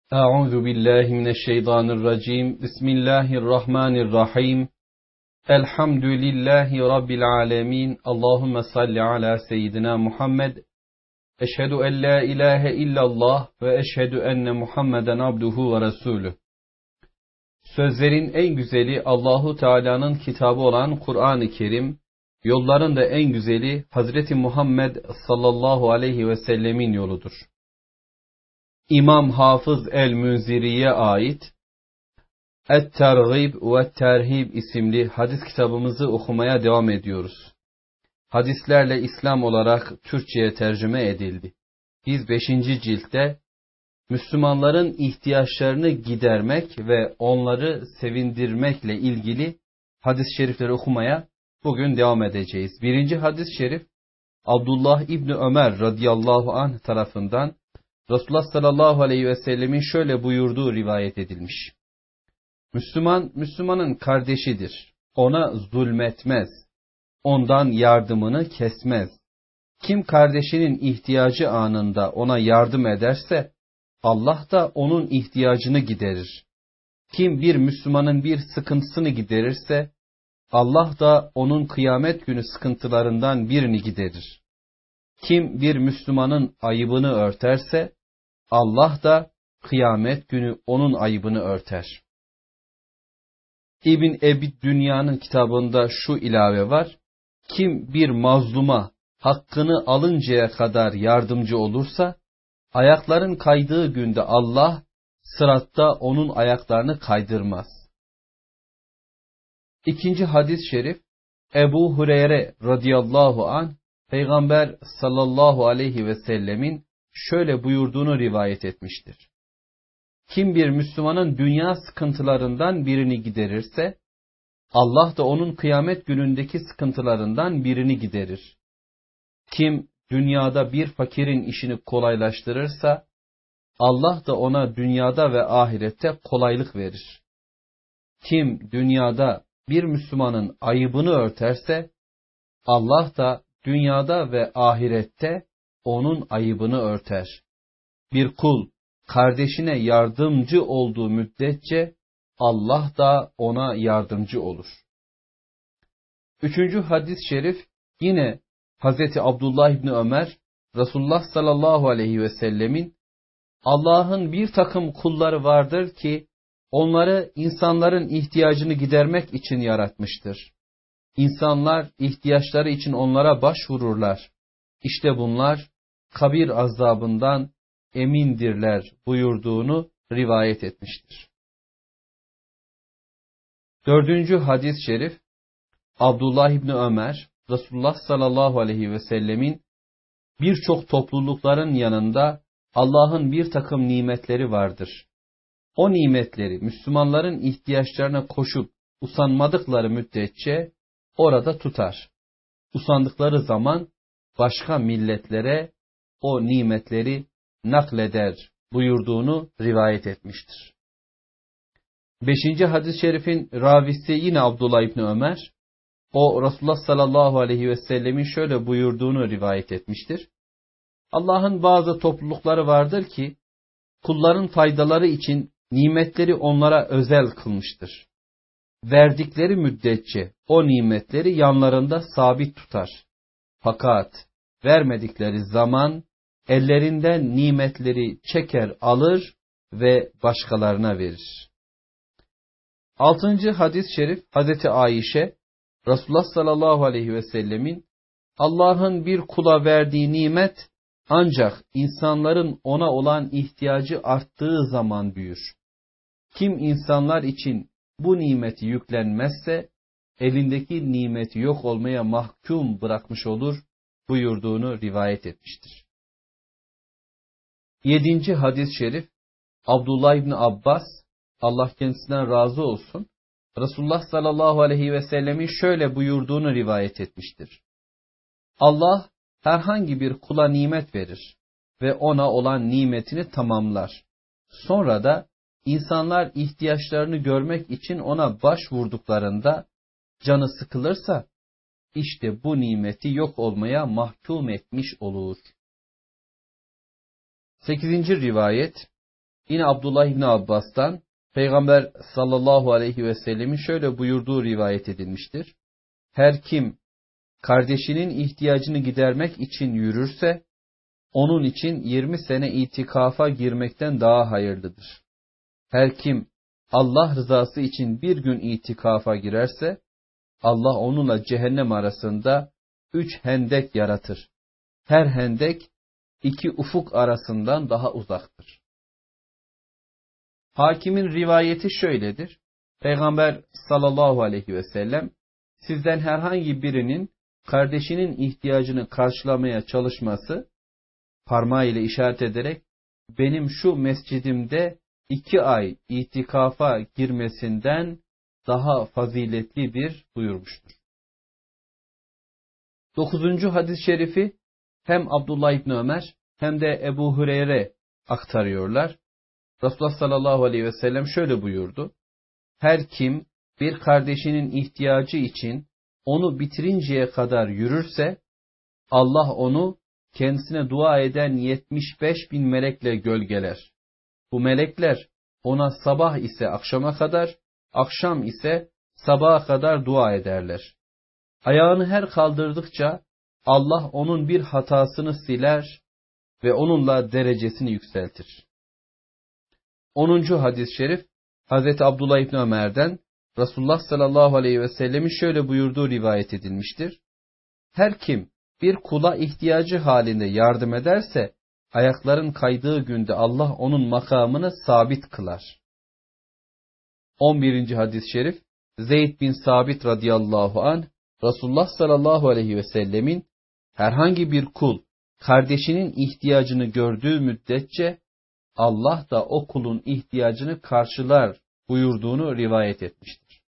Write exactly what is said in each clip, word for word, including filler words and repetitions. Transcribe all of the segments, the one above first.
Euzu billahi mineşşeytanirracim. Bismillahirrahmanirrahim. Elhamdülillahi rabbil alamin. Allahumme salli ala seyyidina Muhammed. Eşhedü en la ilahe illallah ve eşhedü enne Muhammeden abduhu ve resulü. Sözlerin en güzeli Allahu Teala'nın kitabı olan Kur'an-ı Kerim, yolların da en güzeli Hazreti Muhammed sallallahu aleyhi ve sellemin yoludur. İmam Hafız el-Münziri'ye ait Et-Tergib ve Terhib isimli hadis kitabımızı okumaya devam ediyoruz. Hadislerle İslam olarak Türkçe'ye tercüme edildi. Biz beşinci ciltte Müslümanların ihtiyaçlarını gidermek ve onları sevindirmekle ilgili hadis-i şerifleri okumaya bugün devam edeceğiz. Birinci hadis-i şerif Abdullah İbni Ömer radıyallahu anh tarafından Resulullah sallallahu aleyhi ve sellemin şöyle buyurduğu rivayet edilmiş. Müslüman, Müslümanın kardeşidir. Ona zulmetmez. Ondan yardımını kesmez. Kim kardeşinin ihtiyacı anında ona yardım ederse, Allah da onun ihtiyacını giderir. Kim bir Müslümanın bir sıkıntısını giderirse, Allah da onun kıyamet günü sıkıntılarından birini giderir. Kim bir Müslümanın ayıbını örterse, Allah da kıyamet günü onun ayıbını örter. İbn Ebi Dünya'nın kitabında şu ilave var. Kim bir mazluma hakkını alıncaya kadar yardımcı olursa, ayakların kaydığı günde Allah sıratta onun ayaklarını kaydırmaz. İkinci hadis-i şerif Ebu Hureyre radıyallahu anh Peygamber sallallahu aleyhi ve sellemin şöyle buyurduğunu rivayet etmiştir. Kim bir Müslümanın dünya sıkıntılarından birini giderirse, Allah da onun kıyamet günündeki sıkıntılarından birini giderir. Kim dünyada bir fakirin işini kolaylaştırırsa, Allah da ona dünyada ve ahirette kolaylık verir. Kim dünyada bir Müslümanın ayıbını örterse, Allah da dünyada ve ahirette onun ayıbını örter. Bir kul kardeşine yardımcı olduğu müddetçe Allah da ona yardımcı olur. Üçüncü hadis-i şerif yine Hazreti Abdullah İbni Ömer Resulullah sallallahu aleyhi ve sellemin Allah'ın bir takım kulları vardır ki onları insanların ihtiyacını gidermek için yaratmıştır. İnsanlar ihtiyaçları için onlara başvururlar. İşte bunlar kabir azabından emindirler buyurduğunu rivayet etmiştir. Dördüncü hadis-i şerif Abdullah İbni Ömer Resulullah sallallahu aleyhi ve sellemin birçok toplulukların yanında Allah'ın bir takım nimetleri vardır. O nimetleri Müslümanların ihtiyaçlarına koşup usanmadıkları müddetçe orada tutar. Usandıkları zaman başka milletlere o nimetleri nakleder buyurduğunu rivayet etmiştir. Beşinci hadis-i şerifin ravisi yine Abdullah İbni Ömer, o Resulullah sallallahu aleyhi ve sellemin şöyle buyurduğunu rivayet etmiştir. Allah'ın bazı toplulukları vardır ki, kulların faydaları için nimetleri onlara özel kılmıştır. Verdikleri müddetçe o nimetleri yanlarında sabit tutar. Fakat vermedikleri zaman ellerinden nimetleri çeker alır ve başkalarına verir. Altıncı hadis-i şerif Hazreti Ayşe, Resulullah sallallahu aleyhi ve sellemin Allah'ın bir kula verdiği nimet ancak insanların ona olan ihtiyacı arttığı zaman büyür. Kim insanlar için bu nimeti yüklenmezse elindeki nimeti yok olmaya mahkum bırakmış olur buyurduğunu rivayet etmiştir. Yedinci hadis-i şerif Abdullah İbni Abbas, Allah kendisinden razı olsun, Resulullah sallallahu aleyhi ve sellemin şöyle buyurduğunu rivayet etmiştir. Allah herhangi bir kula nimet verir ve ona olan nimetini tamamlar. Sonra da insanlar ihtiyaçlarını görmek için ona başvurduklarında canı sıkılırsa, işte bu nimeti yok olmaya mahkum etmiş olur. Sekizinci rivayet Yine Abdullah İbni Abbas'tan Peygamber sallallahu aleyhi ve sellemin şöyle buyurduğu rivayet edilmiştir. Her kim kardeşinin ihtiyacını gidermek için yürürse, onun için yirmi sene itikafa girmekten daha hayırlıdır. Her kim Allah rızası için bir gün itikafa girerse, Allah onunla cehennem arasında üç hendek yaratır. Her hendek iki ufuk arasından daha uzaktır. Hakimin rivayeti şöyledir. Peygamber sallallahu aleyhi ve sellem, sizden herhangi birinin kardeşinin ihtiyacını karşılamaya çalışması, parmağıyla işaret ederek, benim şu mescidimde iki ay itikafa girmesinden daha faziletlidir buyurmuştur. Dokuzuncu hadis-i şerifi hem Abdullah İbni Ömer hem de Ebu Hureyre aktarıyorlar. Resulullah sallallahu aleyhi ve sellem şöyle buyurdu. Her kim bir kardeşinin ihtiyacı için onu bitirinceye kadar yürürse, Allah onu kendisine dua eden yetmiş beş bin melekle gölgeler. Bu melekler ona sabah ise akşama kadar, akşam ise sabaha kadar dua ederler. Ayağını her kaldırdıkça Allah onun bir hatasını siler ve onunla derecesini yükseltir. onuncu hadis-i şerif Hazreti Abdullah İbni Ömer'den Resulullah sallallahu aleyhi ve sellemin şöyle buyurduğu rivayet edilmiştir. Her kim bir kula ihtiyacı halinde yardım ederse, ayakların kaydığı günde Allah onun makamını sabit kılar. on birinci hadis-i şerif Zeyd bin Sabit radıyallahu anh, Resulullah sallallahu aleyhi ve sellemin herhangi bir kul kardeşinin ihtiyacını gördüğü müddetçe Allah da o kulun ihtiyacını karşılar buyurduğunu rivayet etmiştir.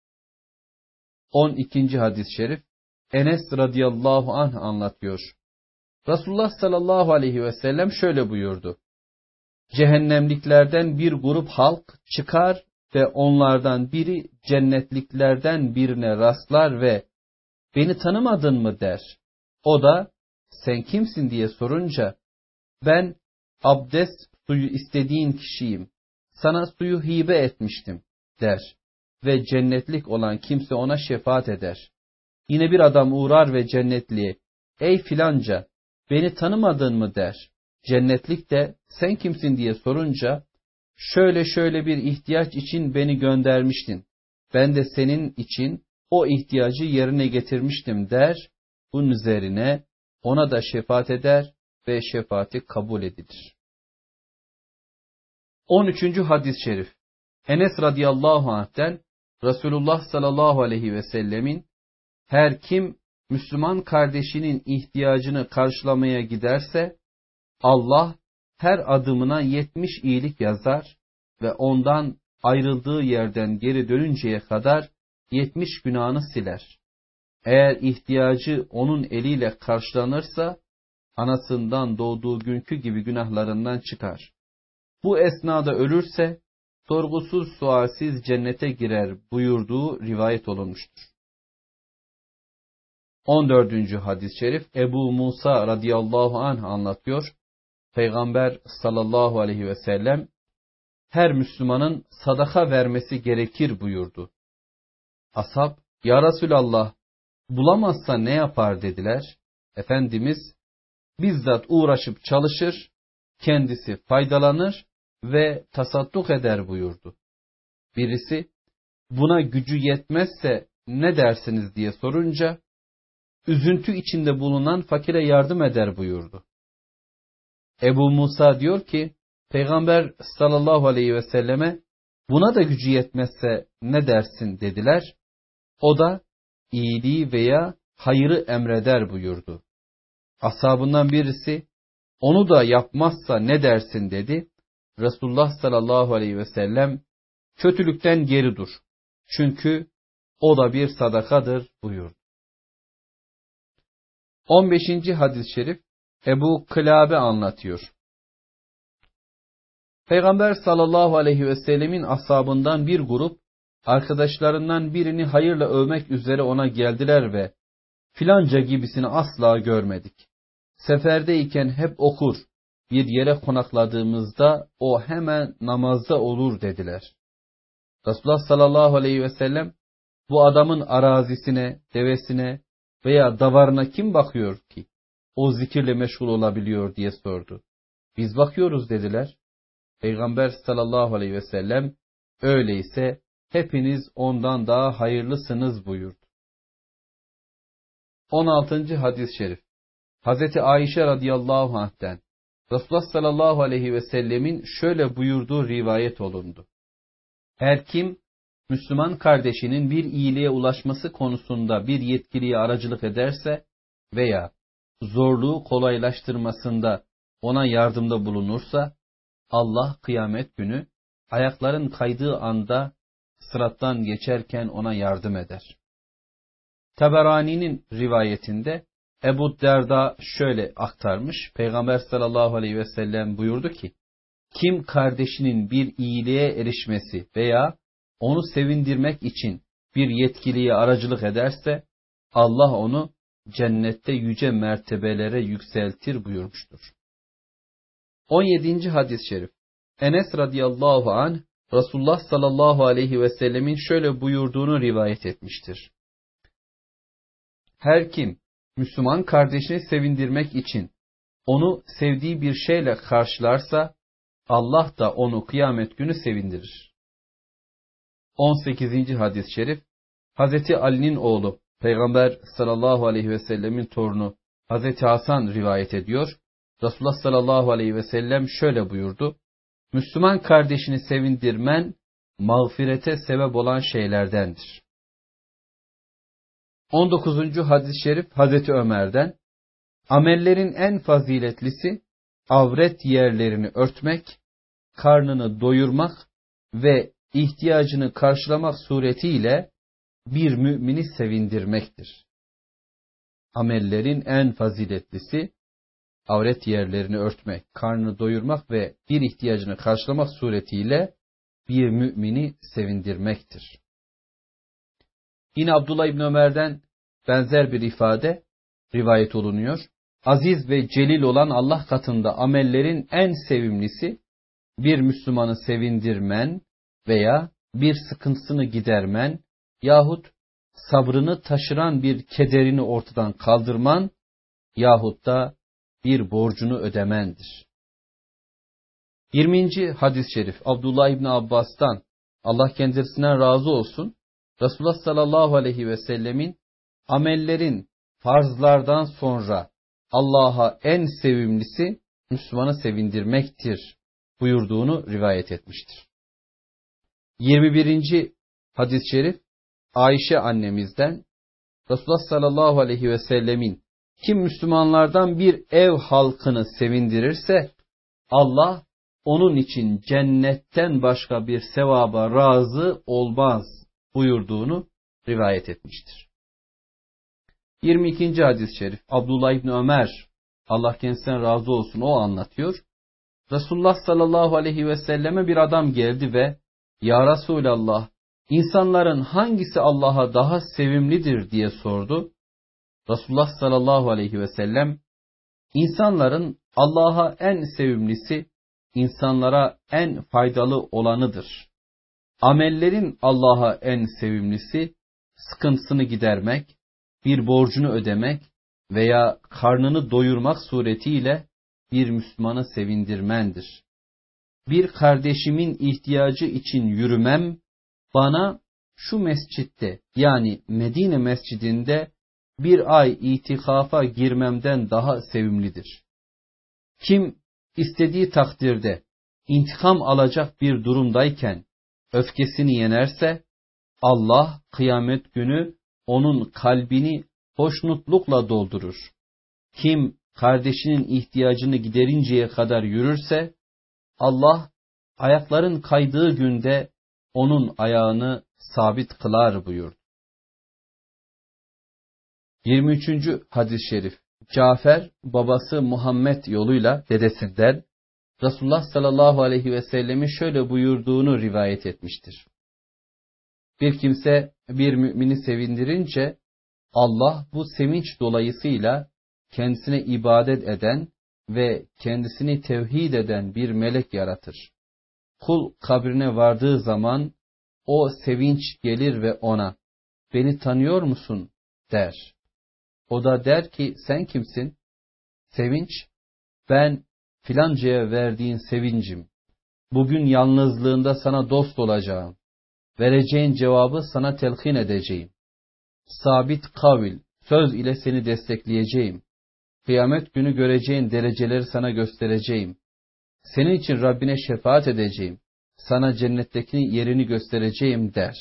on ikinci hadis-i şerif Enes radıyallahu anh anlatıyor. Resulullah sallallahu aleyhi ve sellem şöyle buyurdu. Cehennemliklerden bir grup halk çıkar ve onlardan biri cennetliklerden birine rastlar ve beni tanımadın mı der. O da sen kimsin diye sorunca ben abdest suyu istediğin kişiyim. Sana suyu hibe etmiştim der. Ve cennetlik olan kimse ona şefaat eder. Yine bir adam uğrar ve cennetliğe ey filanca beni tanımadın mı der. Cennetlik de sen kimsin diye sorunca şöyle şöyle bir ihtiyaç için beni göndermiştin. Ben de senin için o ihtiyacı yerine getirmiştim der. Bunun üzerine ona da şefaat eder ve şefaati kabul edilir. on üçüncü hadis-i şerif Enes radıyallahu anh'ten Resulullah sallallahu aleyhi ve sellemin her kim Müslüman kardeşinin ihtiyacını karşılamaya giderse Allah her adımına yetmiş iyilik yazar ve ondan ayrıldığı yerden geri dönünceye kadar yetmiş günahını siler. Eğer ihtiyacı onun eliyle karşılanırsa anasından doğduğu günkü gibi günahlarından çıkar. Bu esnada ölürse sorgusuz sualsiz cennete girer buyurduğu rivayet olunmuştur. on dördüncü hadis-i şerif Ebu Musa radıyallahu anh anlatıyor. Peygamber sallallahu aleyhi ve sellem her Müslümanın sadaka vermesi gerekir buyurdu. Ashab, ya Resulallah bulamazsa ne yapar dediler. Efendimiz bizzat uğraşıp çalışır, kendisi faydalanır ve tasadduk eder buyurdu. Birisi buna gücü yetmezse ne dersiniz diye sorunca üzüntü içinde bulunan fakire yardım eder buyurdu. Ebu Musa diyor ki Peygamber sallallahu aleyhi ve selleme buna da gücü yetmezse ne dersin dediler. O da iyiliği veya hayırı emreder buyurdu. Ashabından birisi onu da yapmazsa ne dersin dedi. Resulullah sallallahu aleyhi ve sellem kötülükten geri dur. Çünkü o da bir sadakadır buyurdu. on beşinci hadis-i şerif Ebu Kılabe anlatıyor. Peygamber sallallahu aleyhi ve sellemin ashabından bir grup arkadaşlarından birini hayırla övmek üzere ona geldiler ve filanca gibisini asla görmedik. Seferdeyken hep okur, bir yere konakladığımızda o hemen namazda olur dediler. Resulullah sallallahu aleyhi ve sellem bu adamın arazisine, devesine veya davarına kim bakıyor ki o zikirle meşgul olabiliyor diye sordu. Biz bakıyoruz dediler. Peygamber sallallahu aleyhi ve sellem öyleyse hepiniz ondan daha hayırlısınız buyurdu. on altıncı hadis-i şerif. Hazreti Ayşe radıyallahu anh'ten Resulullah sallallahu aleyhi ve sellemin şöyle buyurduğu rivayet olundu. Her kim Müslüman kardeşinin bir iyiliğe ulaşması konusunda bir yetkiliye aracılık ederse veya zorluğu kolaylaştırmasında ona yardımda bulunursa, Allah kıyamet günü ayakların kaydığı anda sırattan geçerken ona yardım eder. Taberani'nin rivayetinde Ebu Derda şöyle aktarmış. Peygamber sallallahu aleyhi ve sellem buyurdu ki, kim kardeşinin bir iyiliğe erişmesi veya onu sevindirmek için bir yetkiliye aracılık ederse, Allah onu cennette yüce mertebelere yükseltir buyurmuştur. on yedinci hadis-i şerif. Enes radıyallahu anh, Resulullah sallallahu aleyhi ve sellemin şöyle buyurduğunu rivayet etmiştir. Her kim Müslüman kardeşini sevindirmek için onu sevdiği bir şeyle karşılarsa, Allah da onu kıyamet günü sevindirir. on sekizinci hadis-i şerif. Hazreti Ali'nin oğlu, Peygamber sallallahu aleyhi ve sellemin torunu Hazreti Hasan rivayet ediyor. Resulullah sallallahu aleyhi ve sellem şöyle buyurdu. Müslüman kardeşini sevindirmen, mağfirete sebep olan şeylerdendir. on dokuzuncu hadis-i şerif Hazreti Ömer'den, amellerin en faziletlisi, avret yerlerini örtmek, karnını doyurmak ve ihtiyacını karşılamak suretiyle bir mümini sevindirmektir. Amellerin en faziletlisi, avret yerlerini örtmek, karnını doyurmak ve bir ihtiyacını karşılamak suretiyle bir mümini sevindirmektir. Yine Abdullah İbni Ömer'den benzer bir ifade rivayet olunuyor. Aziz ve celil olan Allah katında amellerin en sevimlisi, bir Müslümanı sevindirmen veya bir sıkıntısını gidermen yahut sabrını taşıran bir kederini ortadan kaldırman yahut da bir borcunu ödemendir. yirminci hadis-i şerif Abdullah İbni Abbas'tan, Allah kendisinden razı olsun, Resulullah sallallahu aleyhi ve sellemin amellerin farzlardan sonra Allah'a en sevimlisi Müslümanı sevindirmektir buyurduğunu rivayet etmiştir. yirmi birinci hadis-i şerif Ayşe annemizden, Resulullah sallallahu aleyhi ve sellemin kim Müslümanlardan bir ev halkını sevindirirse Allah onun için cennetten başka bir sevaba razı olmaz buyurduğunu rivayet etmiştir. yirmi ikinci hadis-i şerif Abdullah İbni Ömer, Allah kendisinden razı olsun, o anlatıyor. Resulullah sallallahu aleyhi ve selleme bir adam geldi ve Ya Resulallah, insanların hangisi Allah'a daha sevimlidir diye sordu. Resulullah sallallahu aleyhi ve sellem, insanların Allah'a en sevimlisi, insanlara en faydalı olanıdır. Amellerin Allah'a en sevimlisi, sıkıntısını gidermek, bir borcunu ödemek veya karnını doyurmak suretiyle bir Müslümanı sevindirmendir. Bir kardeşimin ihtiyacı için yürümem, bana şu mescitte yani Medine mescidinde bir ay itikafa girmemden daha sevimlidir. Kim istediği takdirde intikam alacak bir durumdayken öfkesini yenerse, Allah kıyamet günü onun kalbini hoşnutlukla doldurur. Kim kardeşinin ihtiyacını giderinceye kadar yürürse, Allah ayakların kaydığı günde onun ayağını sabit kılar buyurdu. yirmi üçüncü hadis-i şerif Cafer babası Muhammed yoluyla dedesinden Resulullah sallallahu aleyhi ve sellemin şöyle buyurduğunu rivayet etmiştir. Bir kimse bir mümini sevindirince Allah bu sevinç dolayısıyla kendisine ibadet eden ve kendisini tevhid eden bir melek yaratır. Kul kabrine vardığı zaman o sevinç gelir ve ona, beni tanıyor musun der. O da der ki, sen kimsin? Sevinç, ben filancaya verdiğin sevincim. Bugün yalnızlığında sana dost olacağım. Vereceğin cevabı sana telkin edeceğim. Sabit kavil, söz ile seni destekleyeceğim. Kıyamet günü göreceğin dereceleri sana göstereceğim. Senin için Rabbine şefaat edeceğim. Sana cennetteki yerini göstereceğim der.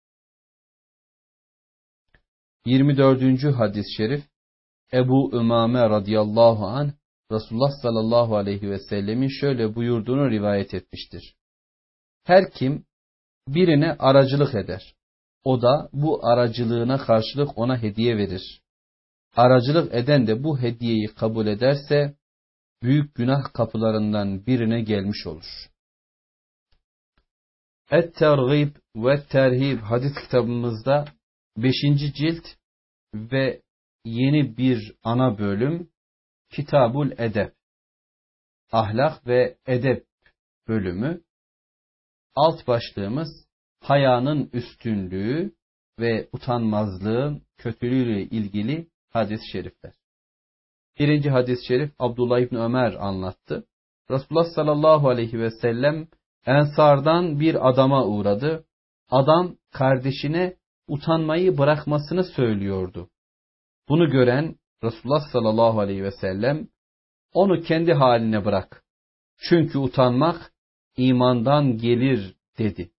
yirmi dördüncü hadis-i şerif, Ebu Ümame radıyallahu anh, Resulullah sallallahu aleyhi ve sellemin şöyle buyurduğunu rivayet etmiştir. Her kim birine aracılık eder, o da bu aracılığına karşılık ona hediye verir. Aracılık eden de bu hediyeyi kabul ederse, büyük günah kapılarından birine gelmiş olur. Et-Tergib ve Terhib hadis kitabımızda beşinci cilt ve yeni bir ana bölüm, Kitabul Edeb, ahlak ve edep bölümü. Alt başlığımız hayanın üstünlüğü ve utanmazlığın kötülüğüyle ilgili hadis-i şerifler. Birinci hadis-i şerif Abdullah İbni Ömer anlattı. Resulullah sallallahu aleyhi ve sellem Ensardan bir adama uğradı. Adam kardeşine utanmayı bırakmasını söylüyordu. Bunu gören Resulullah sallallahu aleyhi ve sellem, onu kendi haline bırak. Çünkü utanmak imandan gelir dedi.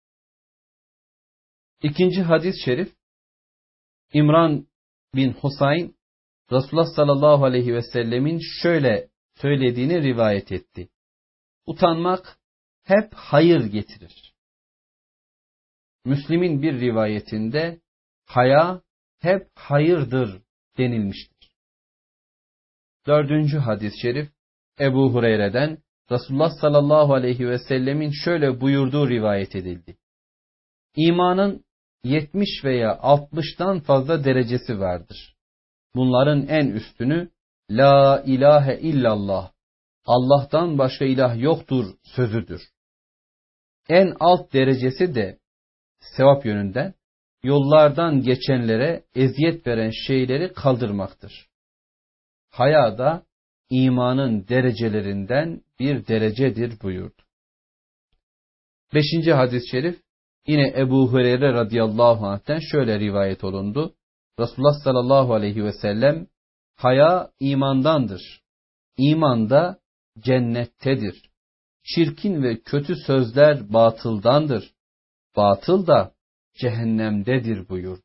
İkinci hadis-i şerif, İmran bin Husayn, Resulullah sallallahu aleyhi ve sellemin şöyle söylediğini rivayet etti. Utanmak hep hayır getirir. Müslim'in bir rivayetinde haya hep hayırdır denilmiştir. Dördüncü hadis-i şerif Ebu Hureyre'den Resulullah sallallahu aleyhi ve sellemin şöyle buyurduğu rivayet edildi. İmanın yetmiş veya altmıştan fazla derecesi vardır. Bunların en üstünü La ilahe illallah, Allah'tan başka ilah yoktur sözüdür. En alt derecesi de sevap yönünden yollardan geçenlere eziyet veren şeyleri kaldırmaktır. Haya da imanın derecelerinden bir derecedir buyurdu. Beşinci hadis-i şerif yine Ebu Hureyre radıyallahu anh'ten şöyle rivayet olundu. Resulullah sallallahu aleyhi ve sellem, haya imandandır. İman da cennettedir. Çirkin ve kötü sözler batıldandır. Batıl da cehennemdedir buyurdu.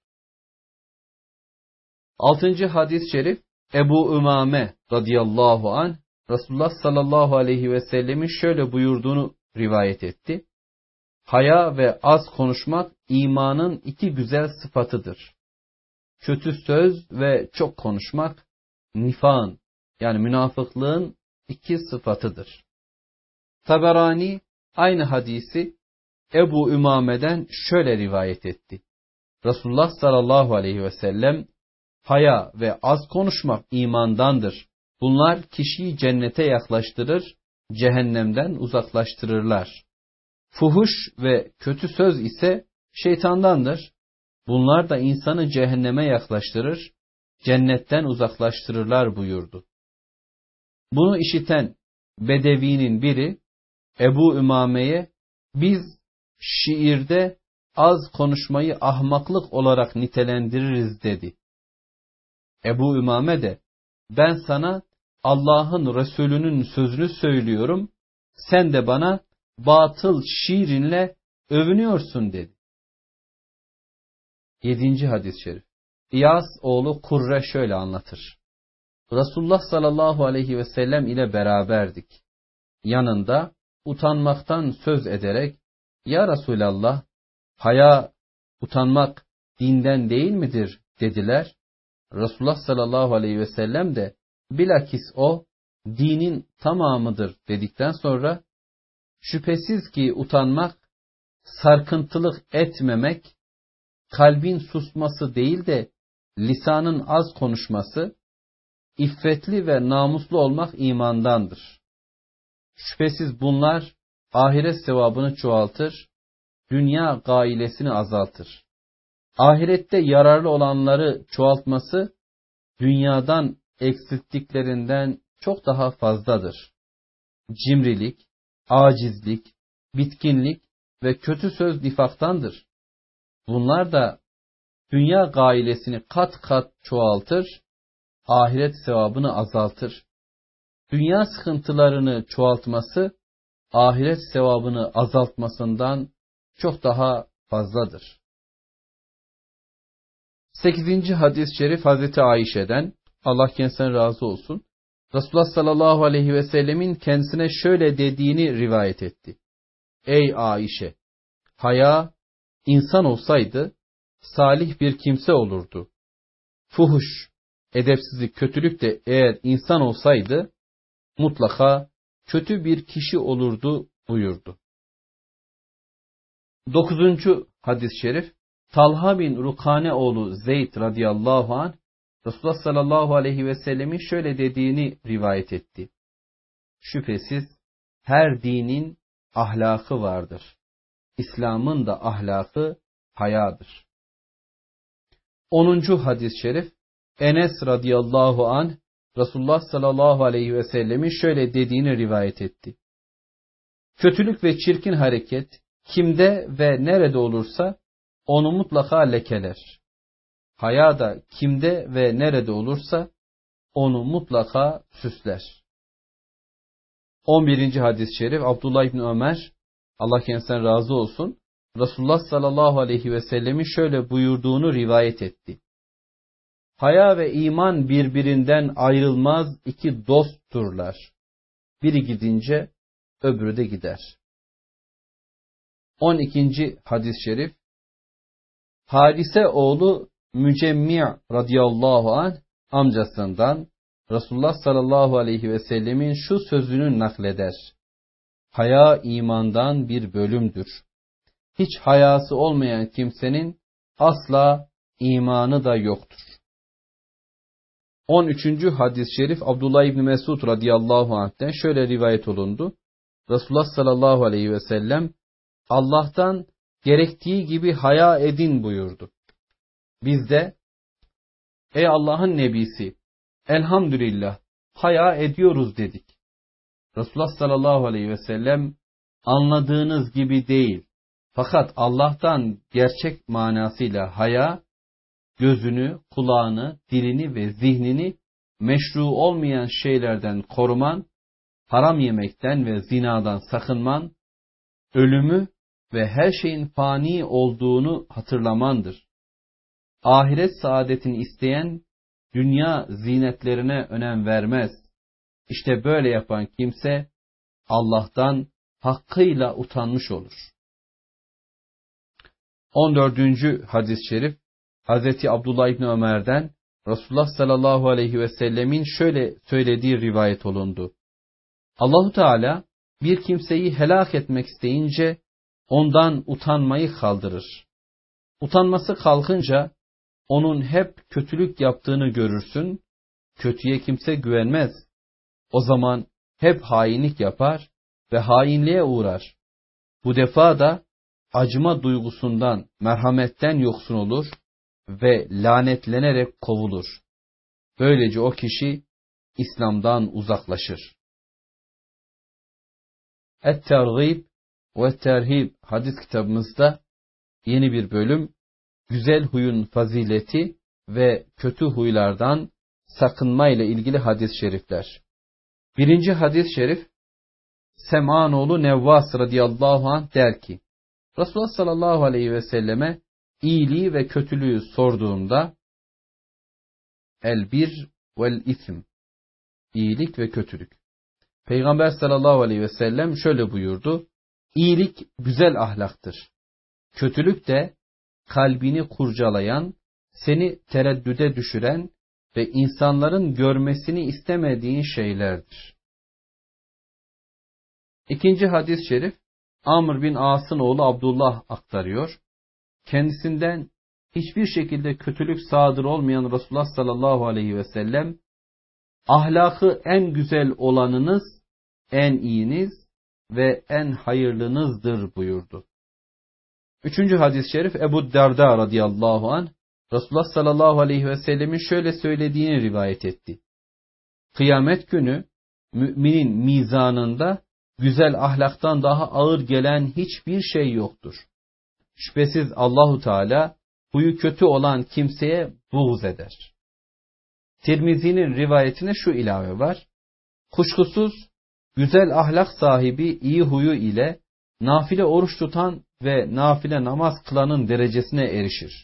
Altıncı hadis-i şerif Ebu Ümame radıyallahu anh Resulullah sallallahu aleyhi ve sellemin şöyle buyurduğunu rivayet etti. Haya ve az konuşmak imanın iki güzel sıfatıdır. Kötü söz ve çok konuşmak nifağın yani münafıklığın iki sıfatıdır. Taberani aynı hadisi Ebu Ümame'den şöyle rivayet etti. Resulullah sallallahu aleyhi ve sellem, haya ve az konuşmak imandandır. Bunlar kişiyi cennete yaklaştırır, cehennemden uzaklaştırırlar. Fuhuş ve kötü söz ise şeytandandır. Bunlar da insanı cehenneme yaklaştırır, cennetten uzaklaştırırlar buyurdu. Bunu işiten Bedevi'nin biri Ebu Ümame'ye, biz şiirde az konuşmayı ahmaklık olarak nitelendiririz dedi. Ebu Ümame de, ben sana Allah'ın Resulü'nün sözünü söylüyorum, sen de bana batıl şiirinle övünüyorsun dedi. Yedinci hadis-i şerif İyas oğlu Kurre şöyle anlatır. Resulullah sallallahu aleyhi ve sellem ile beraberdik. Yanında utanmaktan söz ederek, ya Resulallah, haya, utanmak dinden değil midir dediler. Resulullah sallallahu aleyhi ve sellem de, bilakis o dinin tamamıdır dedikten sonra, şüphesiz ki utanmak, sarkıntılık etmemek, kalbin susması değil de lisanın az konuşması, İffetli ve namuslu olmak imandandır. Şüphesiz bunlar ahiret sevabını çoğaltır, dünya gailesini azaltır. Ahirette yararlı olanları çoğaltması, dünyadan eksilttiklerinden çok daha fazladır. Cimrilik, acizlik, bitkinlik ve kötü söz nifaktandır. Bunlar da dünya gailesini kat kat çoğaltır, ahiret sevabını azaltır. Dünya sıkıntılarını çoğaltması, ahiret sevabını azaltmasından çok daha fazladır. sekizinci hadis-i şerif Hazreti Ayşe'den, Allah kendisinden razı olsun, Resulullah sallallahu aleyhi ve sellemin kendisine şöyle dediğini rivayet etti. Ey Ayşe! Haya, insan olsaydı, salih bir kimse olurdu. Fuhuş, edepsizlik, kötülük de eğer insan olsaydı, mutlaka kötü bir kişi olurdu buyurdu. Dokuzuncu hadis-i şerif, Talha bin Rukane oğlu Zeyd radıyallahu anh, Resulullah sallallahu aleyhi ve sellemin şöyle dediğini rivayet etti. Şüphesiz her dinin ahlakı vardır. İslam'ın da ahlakı hayadır. Onuncu hadis-i şerif, Enes radıyallahu anh, Resulullah sallallahu aleyhi ve sellemin şöyle dediğini rivayet etti. Kötülük ve çirkin hareket kimde ve nerede olursa onu mutlaka lekeler. Haya da kimde ve nerede olursa onu mutlaka süsler. on birinci hadis-i şerif Abdullah İbni Ömer, Allah kendisinden razı olsun, Resulullah sallallahu aleyhi ve sellemin şöyle buyurduğunu rivayet etti. Haya ve iman birbirinden ayrılmaz iki dostturlar. Biri gidince öbürü de gider. on ikinci hadis-i şerif Harise oğlu Mücemmi' radıyallahu anh amcasından Resulullah sallallahu aleyhi ve sellemin şu sözünü nakleder. Haya imandan bir bölümdür. Hiç hayası olmayan kimsenin asla imanı da yoktur. on üçüncü hadis-i şerif Abdullah İbni Mesud radıyallahu anh'ten şöyle rivayet olundu. Resulullah sallallahu aleyhi ve sellem Allah'tan gerektiği gibi haya edin buyurdu. Biz de ey Allah'ın nebisi elhamdülillah haya ediyoruz dedik. Resulullah sallallahu aleyhi ve sellem anladığınız gibi değil. Fakat Allah'tan gerçek manasıyla haya, gözünü, kulağını, dilini ve zihnini meşru olmayan şeylerden koruman, haram yemekten ve zinadan sakınman, ölümü ve her şeyin fani olduğunu hatırlamandır. Ahiret saadetini isteyen, dünya zinetlerine önem vermez. İşte böyle yapan kimse, Allah'tan hakkıyla utanmış olur. on dördüncü hadis-i şerif, Hazreti Abdullah İbni Ömer'den, Resulullah sallallahu aleyhi ve sellemin şöyle söylediği rivayet olundu. Allahu Teala bir kimseyi helak etmek isteyince ondan utanmayı kaldırır. Utanması kalkınca onun hep kötülük yaptığını görürsün, kötüye kimse güvenmez. O zaman hep hainlik yapar ve hainliğe uğrar. Bu defa da acıma duygusundan, merhametten yoksun olur ve lanetlenerek kovulur. Böylece o kişi İslam'dan uzaklaşır. Et-Tergib ve Terhib hadis kitabımızda yeni bir bölüm, güzel huyun fazileti ve kötü huylardan sakınma ile ilgili hadis-i şerifler. Birinci hadis-i şerif, Sem'an oğlu Nevvas radıyallahu anh der ki, Resulullah sallallahu aleyhi ve selleme iyiliği ve kötülüğü sorduğumda, el bir vel ism, iyilik ve kötülük. Peygamber sallallahu aleyhi ve sellem şöyle buyurdu, iyilik güzel ahlaktır. Kötülük de kalbini kurcalayan, seni tereddüde düşüren ve insanların görmesini istemediğin şeylerdir. İkinci hadis-i şerif, Amr bin As'ın oğlu Abdullah aktarıyor. Kendisinden hiçbir şekilde kötülük sadır olmayan Resulullah sallallahu aleyhi ve sellem, Ahlakı en güzel olanınız, en iyiniz ve en hayırlınızdır buyurdu. Üçüncü hadis-i şerif Ebu Derda radıyallahu anh, Resulullah sallallahu aleyhi ve sellemin şöyle söylediğini rivayet etti. Kıyamet günü müminin mizanında güzel ahlaktan daha ağır gelen hiçbir şey yoktur. Şüphesiz Allahu Teala huyu kötü olan kimseye buğz eder. Tirmizi'nin rivayetine şu ilave var. Kuşkusuz güzel ahlak sahibi iyi huyu ile nafile oruç tutan ve nafile namaz kılanın derecesine erişir.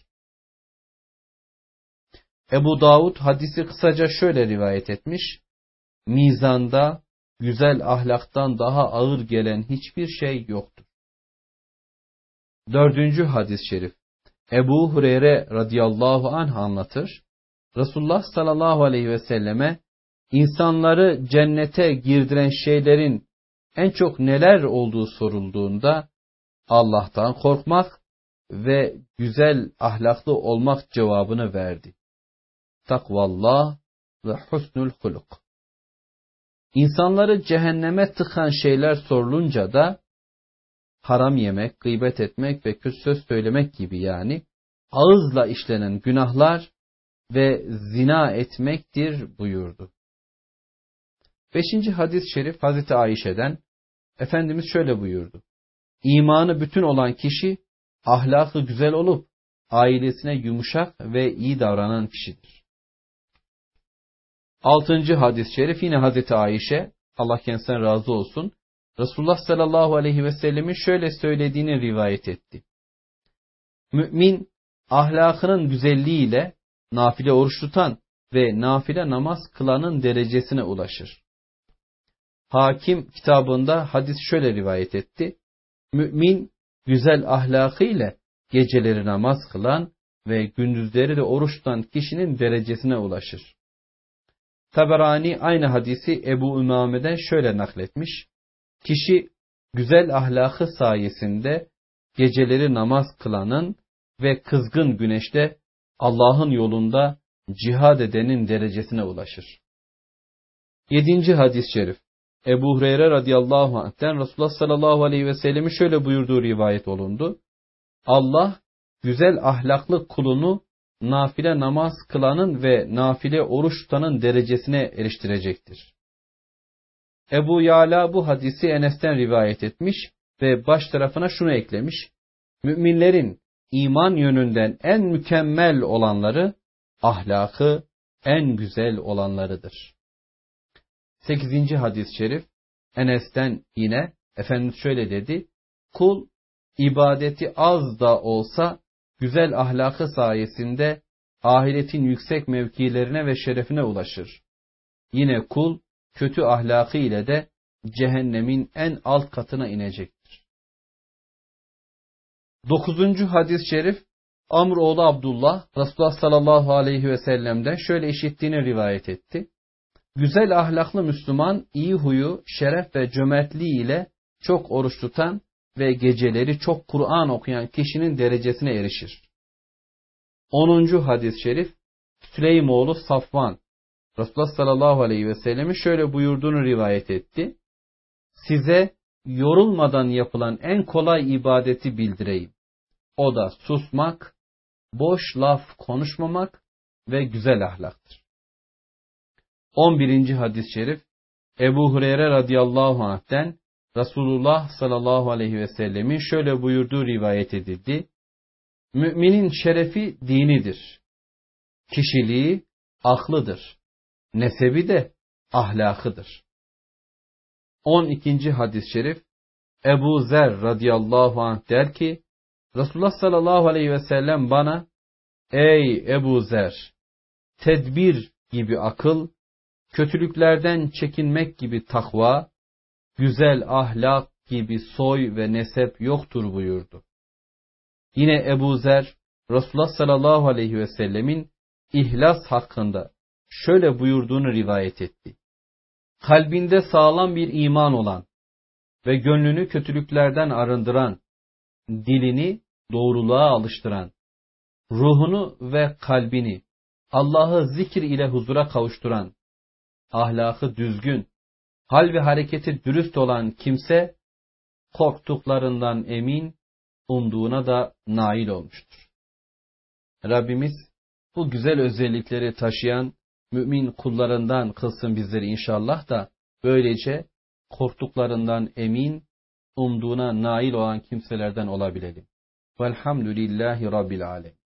Ebu Davud hadisi kısaca şöyle rivayet etmiş. Mizanda güzel ahlaktan daha ağır gelen hiçbir şey yoktur. Dördüncü hadis-i şerif Ebu Hureyre radıyallahu anh anlatır. Resulullah sallallahu aleyhi ve selleme insanları cennete girdiren şeylerin en çok neler olduğu sorulduğunda Allah'tan korkmak ve güzel ahlaklı olmak cevabını verdi. Takvallah ve husnul huluk. İnsanları cehenneme tıkan şeyler sorulunca da haram yemek, gıybet etmek ve kötü söz söylemek gibi yani ağızla işlenen günahlar ve zina etmektir buyurdu. Beşinci hadis-i şerif Hazreti Ayşe'den Efendimiz şöyle buyurdu. İmanı bütün olan kişi ahlakı güzel olup ailesine yumuşak ve iyi davranan kişidir. Altıncı hadis-i şerif yine Hazreti Ayşe, Allah kendisinden razı olsun, Resulullah sallallahu aleyhi ve sellemin şöyle söylediğini rivayet etti. Mümin ahlakının güzelliğiyle nafile oruç tutan ve nafile namaz kılanın derecesine ulaşır. Hakim kitabında hadis şöyle rivayet etti. Mümin güzel ahlakıyla geceleri namaz kılan ve gündüzleri de oruç tutan kişinin derecesine ulaşır. Taberani aynı hadisi Ebu Ümame'den şöyle nakletmiş. Kişi güzel ahlakı sayesinde geceleri namaz kılanın ve kızgın güneşte Allah'ın yolunda cihad edenin derecesine ulaşır. Yedinci hadis-i şerif Ebu Hureyre radıyallahu anh'ten Resulullah sallallahu aleyhi ve sellem'in şöyle buyurduğu rivayet olundu. Allah güzel ahlaklı kulunu nafile namaz kılanın ve nafile oruç tutanın derecesine eriştirecektir. Ebu Yala bu hadisi Enes'ten rivayet etmiş ve baş tarafına şunu eklemiş. Müminlerin iman yönünden en mükemmel olanları, ahlakı en güzel olanlarıdır. Sekizinci hadis-i şerif Enes'ten yine Efendimiz şöyle dedi. Kul ibadeti az da olsa güzel ahlakı sayesinde ahiretin yüksek mevkilerine ve şerefine ulaşır. Yine kul kötü ahlakı ile de cehennemin en alt katına inecektir. Dokuzuncu hadis-i şerif Amr oğlu Abdullah Resulullah sallallahu aleyhi ve sellem'den şöyle işittiğini rivayet etti. Güzel ahlaklı Müslüman iyi huyu, şeref ve cömertliği ile çok oruç tutan ve geceleri çok Kur'an okuyan kişinin derecesine erişir. Onuncu hadis-i şerif Süleymoğlu Safvan Resulullah sallallahu aleyhi ve sellem'in şöyle buyurduğunu rivayet etti. Size yorulmadan yapılan en kolay ibadeti bildireyim. O da susmak, boş laf konuşmamak ve güzel ahlaktır. on birinci hadis-i şerif Ebu Hureyre radıyallahu anh'ten Resulullah sallallahu aleyhi ve sellemin şöyle buyurduğu rivayet edildi. Müminin şerefi dinidir. Kişiliği aklıdır. Nesebi de ahlakıdır. on ikinci hadis-i şerif Ebu Zer radıyallahu anh der ki Resulullah sallallahu aleyhi ve sellem bana ey Ebu Zer tedbir gibi akıl, kötülüklerden çekinmek gibi takva, güzel ahlak gibi soy ve nesep yoktur buyurdu. Yine Ebu Zer Resulullah sallallahu aleyhi ve sellemin ihlas hakkında şöyle buyurduğunu rivayet etti. Kalbinde sağlam bir iman olan ve gönlünü kötülüklerden arındıran, dilini doğruluğa alıştıran, ruhunu ve kalbini Allah'ı zikir ile huzura kavuşturan, ahlakı düzgün, hal ve hareketi dürüst olan kimse korktuklarından emin, umduğuna da nail olmuştur. Rabbimiz bu güzel özellikleri taşıyan mümin kullarından kılsın bizleri inşallah da böylece korktuklarından emin, umduğuna nail olan kimselerden olabilelim. Velhamdülillahi Rabbil Alemin.